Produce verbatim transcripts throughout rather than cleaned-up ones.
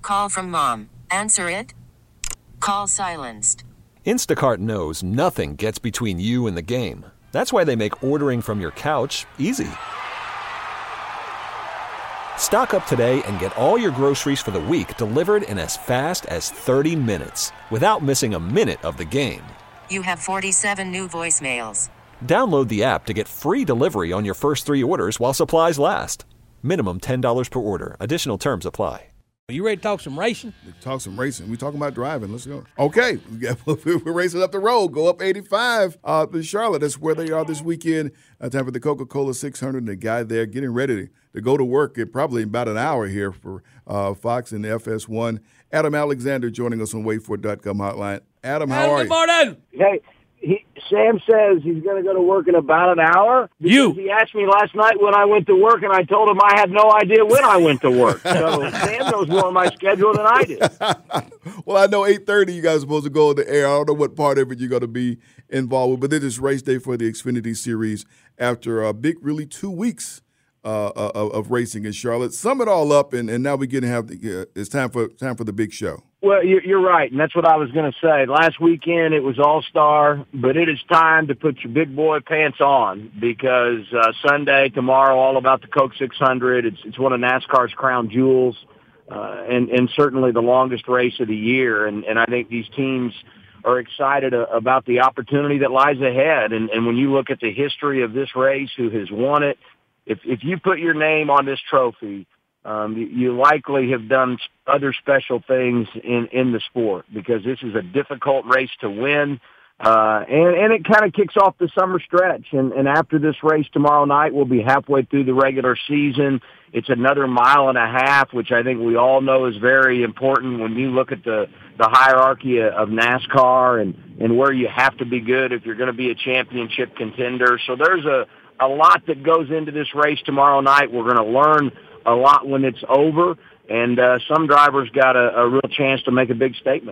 Call from mom. Answer it. Call silenced. Instacart knows nothing gets between you and the game. That's why they make ordering from your couch easy. Stock up today and get all your groceries for the week delivered in as fast as thirty minutes without missing a minute of the game. You have forty-seven new voicemails. Download the app to get free delivery on your first three orders while supplies last. Minimum ten dollars per order. Additional terms apply. Are you ready to talk some racing? Talk some racing. We're talking about driving. Let's go. Okay. We're racing up the road. Go up eighty-five uh, in Charlotte. That's where they are this weekend. Uh, time for the Coca-Cola six hundred. And the guy there getting ready to, to go to work in probably about an hour here for uh, Fox and the F S one. Adam Alexander joining us on wait for it dot com hotline. Adam, how Adam, are good you? morning. Hey, he, Sam says he's going to go to work in about an hour. You. He asked me last night when I went to work, and I told him I had no idea when I went to work. So Sam knows more of my schedule than I do. Well, I know eight thirty you guys are supposed to go on the air. I don't know what part of it you're going to be involved with, but this is race day for the Xfinity Series after a big, really two weeks uh, of, of racing in Charlotte. Sum it all up, and, and now we get to have the, uh, it's time for time for the big show. Well, you're right, and that's what I was going to say. Last weekend it was All-Star, but it is time to put your big boy pants on because uh, Sunday, tomorrow, all about the Coke six hundred. It's it's one of NASCAR's crown jewels, uh, and and certainly the longest race of the year. And and I think these teams are excited uh, about the opportunity that lies ahead. And and when you look at the history of this race, who has won it, if if you put your name on this trophy, Um, you, you likely have done other special things in, in the sport because this is a difficult race to win. Uh, and, and it kind of kicks off the summer stretch. And, and after this race tomorrow night, we'll be halfway through the regular season. It's another mile and a half, which I think we all know is very important when you look at the, the hierarchy of NASCAR and, and where you have to be good if you're going to be a championship contender. So there's a, a lot that goes into this race tomorrow night. We're going to learn a lot when it's over, and uh, some drivers got a, a real chance to make a big statement.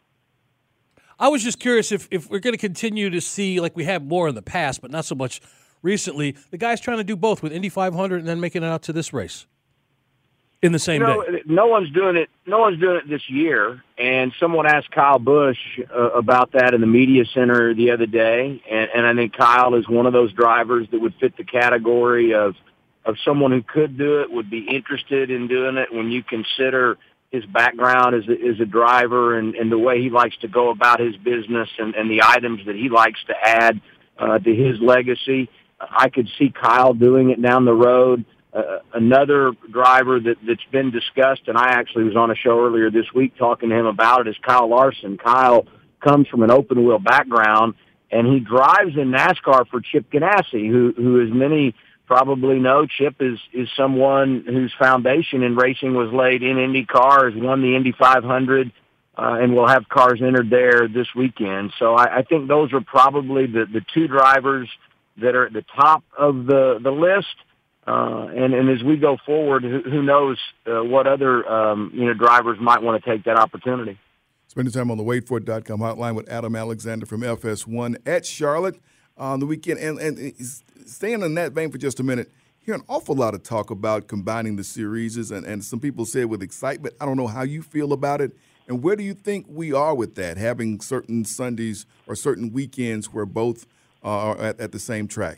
I was just curious if, if we're going to continue to see, like we have more in the past, but not so much recently, the guys trying to do both with Indy five hundred and then making it out to this race in the same you know, day. No one's doing it. No one's doing it this year. And someone asked Kyle Busch uh, about that in the media center the other day, and, and I think Kyle is one of those drivers that would fit the category of of someone who could do it, would be interested in doing it when you consider his background as a, as a driver and, and the way he likes to go about his business and, and the items that he likes to add uh, to his legacy. I could see Kyle doing it down the road. Uh, another driver that, that's been discussed, and I actually was on a show earlier this week talking to him about it, is Kyle Larson. Kyle comes from an open-wheel background, and he drives in NASCAR for Chip Ganassi, who, who as many probably know, Chip is, is someone whose foundation in racing was laid in IndyCar, has won the Indy five hundred, uh, and will have cars entered there this weekend. So I, I think those are probably the, the two drivers that are at the top of the, the list. Uh, and, and as we go forward, who, who knows uh, what other um, you know drivers might want to take that opportunity. Spending time on the wait for it dot com hotline with Adam Alexander from F S one at Charlotte on the weekend. And, and staying in that vein for just a minute, hear an awful lot of talk about combining the series, and, and some people say it with excitement. I don't know how you feel about it. And where do you think we are with that, having certain Sundays or certain weekends where both are at, at the same track?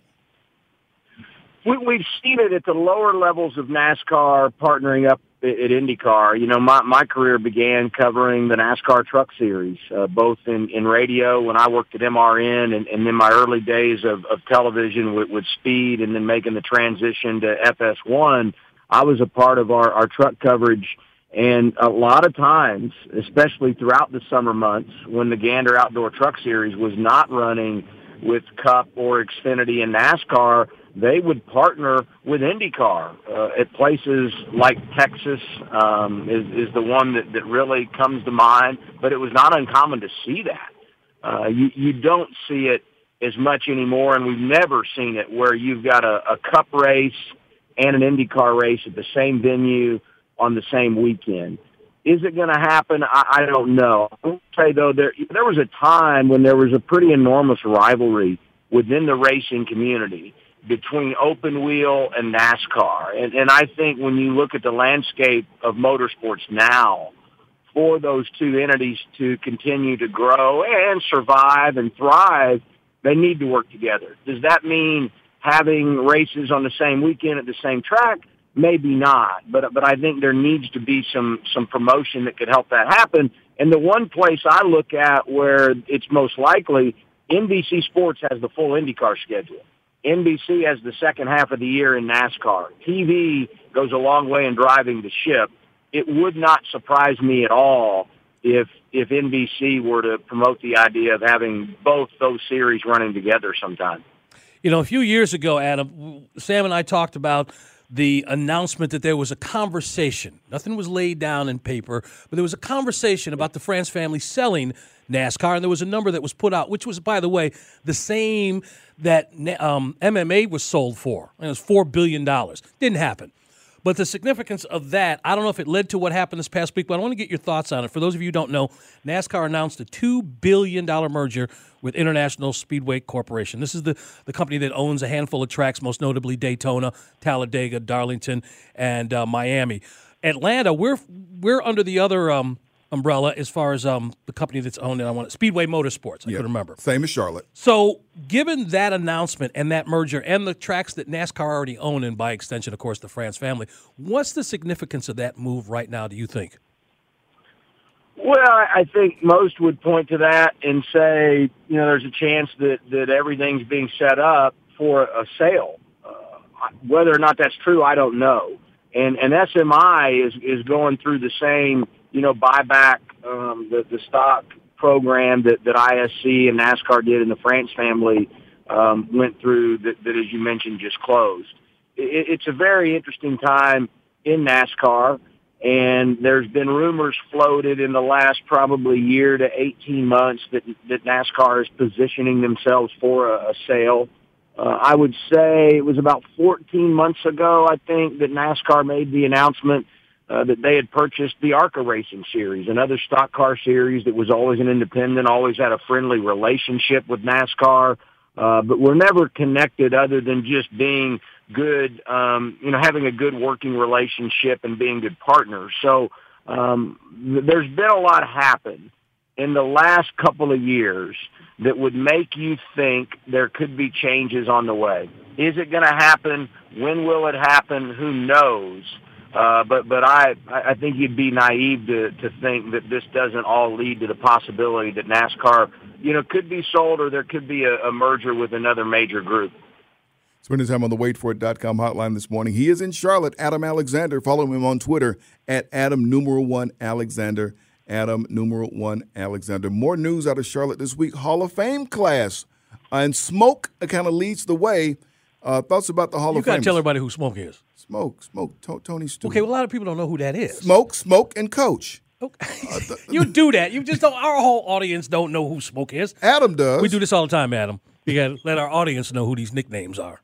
We, we've seen it at the lower levels of NASCAR partnering up at, at IndyCar. You know, my, my career began covering the NASCAR Truck Series, uh, both in, in radio when I worked at M R N and, and in my early days of, of television with, with Speed, and then making the transition to F S one. I was a part of our, our truck coverage, and a lot of times, especially throughout the summer months, when the Gander Outdoor Truck Series was not running with Cup or Xfinity and NASCAR, they would partner with IndyCar uh, at places like Texas um, is, is the one that, that really comes to mind. But it was not uncommon to see that. Uh, you, you don't see it as much anymore, and we've never seen it where you've got a, a Cup race and an IndyCar race at the same venue on the same weekend. Is it going to happen? I, I don't know. I will say, though, there, there was a time when there was a pretty enormous rivalry within the racing community between open wheel and NASCAR. And, and I think when you look at the landscape of motorsports now, for those two entities to continue to grow and survive and thrive, they need to work together. Does that mean having races on the same weekend at the same track? Maybe not, but but I think there needs to be some some promotion that could help that happen. And the one place I look at where it's most likely, N B C Sports has the full IndyCar schedule. N B C has the second half of the year in NASCAR. T V goes a long way in driving the ship. It would not surprise me at all if if N B C were to promote the idea of having both those series running together sometime. You know, a few years ago, Adam, Sam and I talked about the announcement that there was a conversation. Nothing was laid down in paper, but there was a conversation about the France family selling NASCAR, and there was a number that was put out, which was, by the way, the same that um, M M A was sold for. It was four billion dollars. Didn't happen. But the significance of that, I don't know if it led to what happened this past week, but I want to get your thoughts on it. For those of you who don't know, NASCAR announced a two billion dollars merger with International Speedway Corporation. This is the, the company that owns a handful of tracks, most notably Daytona, Talladega, Darlington, and uh, Miami. Atlanta, we're we're under the other um, umbrella as far as um, the company that's owned, and I want Speedway Motorsports. I yeah, can remember. Same as Charlotte. So, given that announcement and that merger and the tracks that NASCAR already own, and by extension, of course, the France family, what's the significance of that move right now, do you think? Well, I think most would point to that and say, you know, there's a chance that, that everything's being set up for a sale. Uh, whether or not that's true, I don't know. And and S M I is, is going through the same, you know, buyback, um, the, the stock program that, that I S C and NASCAR did and the France family um, went through that, that, as you mentioned, just closed. It, it's a very interesting time in NASCAR. And there's been rumors floated in the last probably year to eighteen months that, that NASCAR is positioning themselves for a, a sale. Uh, I would say it was about fourteen months ago, I think, that NASCAR made the announcement uh, that they had purchased the ARCA Racing Series, another stock car series that was always an independent, always had a friendly relationship with NASCAR, uh, but were never connected other than just being good, um, you know, having a good working relationship and being good partners. So um, there's been a lot happen in the last couple of years that would make you think there could be changes on the way. Is it going to happen? When will it happen? Who knows? Uh, but but I, I think you'd be naive to, to think that this doesn't all lead to the possibility that NASCAR, you know, could be sold or there could be a, a merger with another major group. Spending time on the wait for it dot com hotline this morning. He is in Charlotte, Adam Alexander. Follow him on Twitter at Adam numeral one Alexander. Adam numeral one Alexander. More news out of Charlotte this week. Hall of Fame class. Uh, and Smoke kind of leads the way. Uh, thoughts about the Hall you of Fame? You got to tell everybody who Smoke is. Smoke, Smoke, to- Tony Stewart. Okay, well, a lot of people don't know who that is. Smoke, Smoke, and Coach. Okay. Uh, th- you do that. You just don't. Our whole audience don't know who Smoke is. Adam does. We do this all the time, Adam. You got to let our audience know who these nicknames are.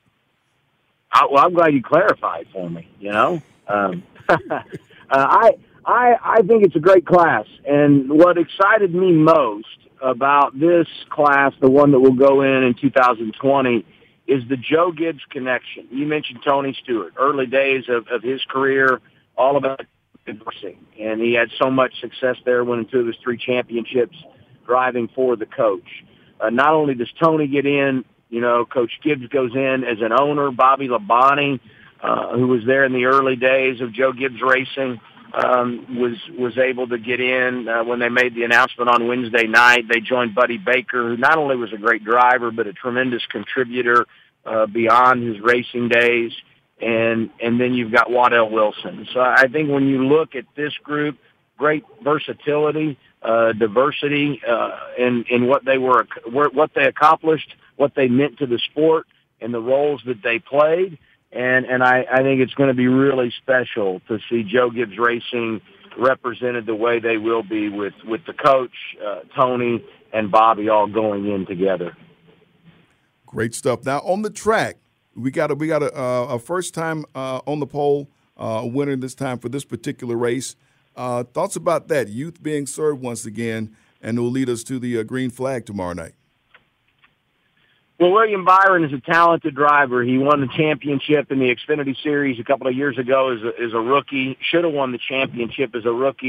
I, well, I'm glad you clarified for me. You know, um, uh, I I I think it's a great class, and what excited me most about this class, the one that will go in in two thousand twenty, is the Joe Gibbs connection. You mentioned Tony Stewart, early days of, of his career, all about racing, and he had so much success there, winning two of his three championships, driving for the coach. Uh, not only does Tony get in, you know, Coach Gibbs goes in as an owner. Bobby Labonte, uh, who was there in the early days of Joe Gibbs Racing, um, was was able to get in uh, when they made the announcement on Wednesday night. They joined Buddy Baker, who not only was a great driver, but a tremendous contributor uh, beyond his racing days. And and then you've got Waddell Wilson. So I think when you look at this group, great versatility, uh, diversity uh, in, in what they were, what they accomplished, what they meant to the sport, and the roles that they played. And, and I, I think it's going to be really special to see Joe Gibbs Racing represented the way they will be with, with the coach, uh, Tony, and Bobby all going in together. Great stuff. Now, on the track, we got a, we got a, uh, a first time uh, on the pole uh, winner this time for this particular race. Uh, thoughts about that? Youth being served once again, and it will lead us to the uh, green flag tomorrow night. Well, William Byron is a talented driver. He won the championship in the Xfinity Series a couple of years ago as a, as a rookie. Should have won the championship as a rookie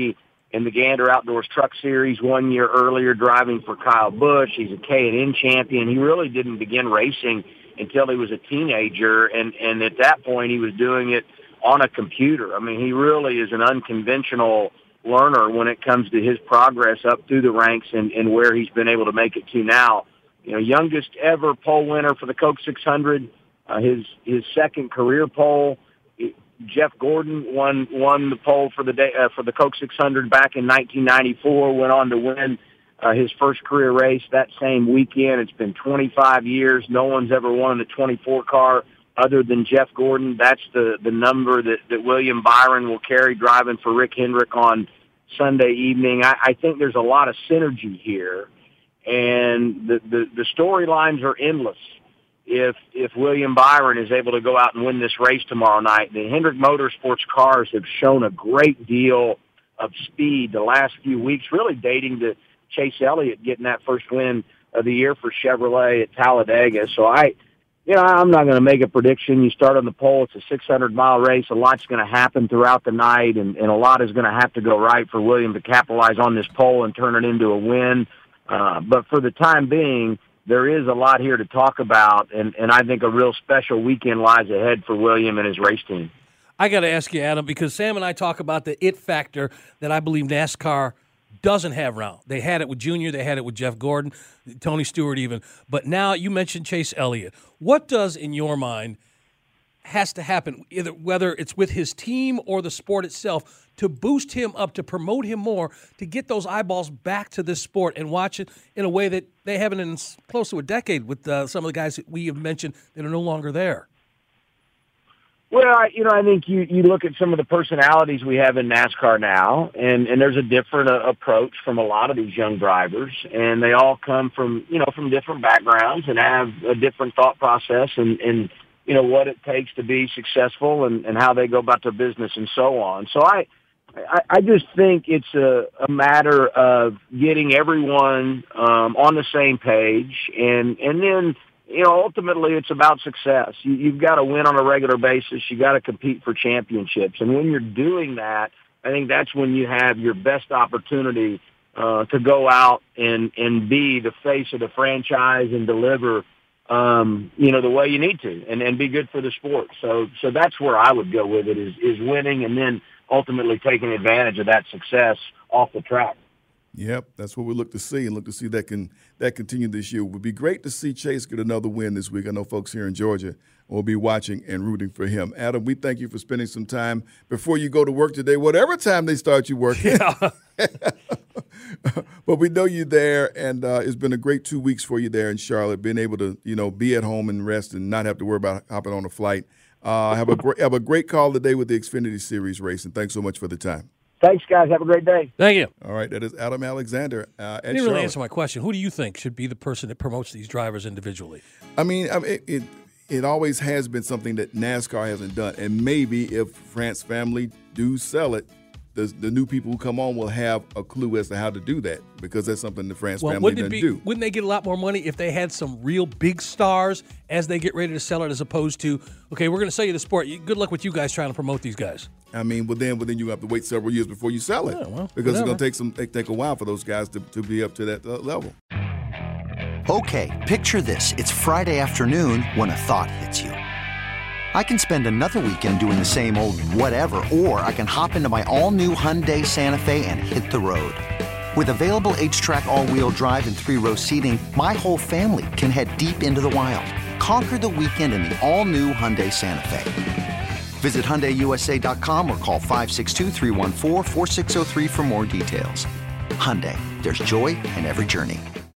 in the Gander Outdoors Truck Series one year earlier, driving for Kyle Busch. He's a K and N champion. He really didn't begin racing until he was a teenager, and, and at that point he was doing it on a computer. I mean, he really is an unconventional learner when it comes to his progress up through the ranks and, and where he's been able to make it to now. You know, youngest ever pole winner for the Coke six hundred, uh, his his second career pole. Jeff Gordon won won the pole for the day uh, for the Coke six hundred back in nineteen ninety-four. Went on to win uh, his first career race that same weekend. It's been twenty-five years. No one's ever won the twenty-four car other than Jeff Gordon. That's the the number that that William Byron will carry driving for Rick Hendrick on Sunday evening. I, I think there's a lot of synergy here, and the the, the storylines are endless. If if William Byron is able to go out and win this race tomorrow night, the Hendrick Motorsports cars have shown a great deal of speed the last few weeks, really dating to Chase Elliott getting that first win of the year for Chevrolet at Talladega. So I, you know, I'm not going to make a prediction. You start on the pole, it's a six hundred mile race. A lot's going to happen throughout the night, and, and a lot is going to have to go right for William to capitalize on this pole and turn it into a win. Uh, but for the time being, there is a lot here to talk about, and, and I think a real special weekend lies ahead for William and his race team. I got to ask you, Adam, because Sam and I talk about the it factor that I believe NASCAR doesn't have now. They had it with Junior, they had it with Jeff Gordon, Tony Stewart even, but now you mentioned Chase Elliott. What does, in your mind, has to happen, either whether it's with his team or the sport itself, to boost him up, to promote him more, to get those eyeballs back to this sport and watch it in a way that they haven't in close to a decade with uh, some of the guys that we have mentioned that are no longer there? Well, I, you know, I think you, you look at some of the personalities we have in NASCAR now, and, and there's a different uh, approach from a lot of these young drivers, and they all come from, you know, from different backgrounds and have a different thought process and, and you know, what it takes to be successful and, and how they go about their business and so on. So I, I, I just think it's a, a matter of getting everyone um, on the same page, and, and then, you know, ultimately it's about success. You, you've got to win on a regular basis. You got to compete for championships. And when you're doing that, I think that's when you have your best opportunity uh, to go out and, and be the face of the franchise and deliver, um, you know, the way you need to and, and be good for the sport. So, so that's where I would go with it is, is winning and then ultimately taking advantage of that success off the track. Yep, that's what we look to see, and look to see that can that continue this year. It would be great to see Chase get another win this week. I know folks here in Georgia will be watching and rooting for him. Adam, we thank you for spending some time before you go to work today, whatever time they start you working. Yeah. But we know you're there, and uh, it's been a great two weeks for you there in Charlotte, being able to, you know, be at home and rest and not have to worry about hopping on a flight. Uh, have a great, have a great call today with the Xfinity Series race, and thanks so much for the time. Thanks, guys. Have a great day. Thank you. All right, that is Adam Alexander uh, at You didn't really Charlotte. answer my question. Who do you think should be the person that promotes these drivers individually? I mean, I mean it, it it always has been something that NASCAR hasn't done, and maybe if France family do sell it, the the new people who come on will have a clue as to how to do that, because that's something the France well, family wouldn't doesn't it be, do. Wouldn't they get a lot more money if they had some real big stars as they get ready to sell it, as opposed to, okay, we're going to sell you the sport. Good luck with you guys trying to promote these guys. I mean, but then, but then you have to wait several years before you sell it, yeah, well, because whatever. it's going to take some take, take a while for those guys to, to be up to that uh, level. Okay, picture this. It's Friday afternoon when a thought hits you. I can spend another weekend doing the same old whatever, or I can hop into my all-new Hyundai Santa Fe and hit the road. With available H-Track all-wheel drive and three-row seating, my whole family can head deep into the wild. Conquer the weekend in the all-new Hyundai Santa Fe. Visit Hyundai U S A dot com or call five six two, three one four, four six zero three for more details. Hyundai, there's joy in every journey.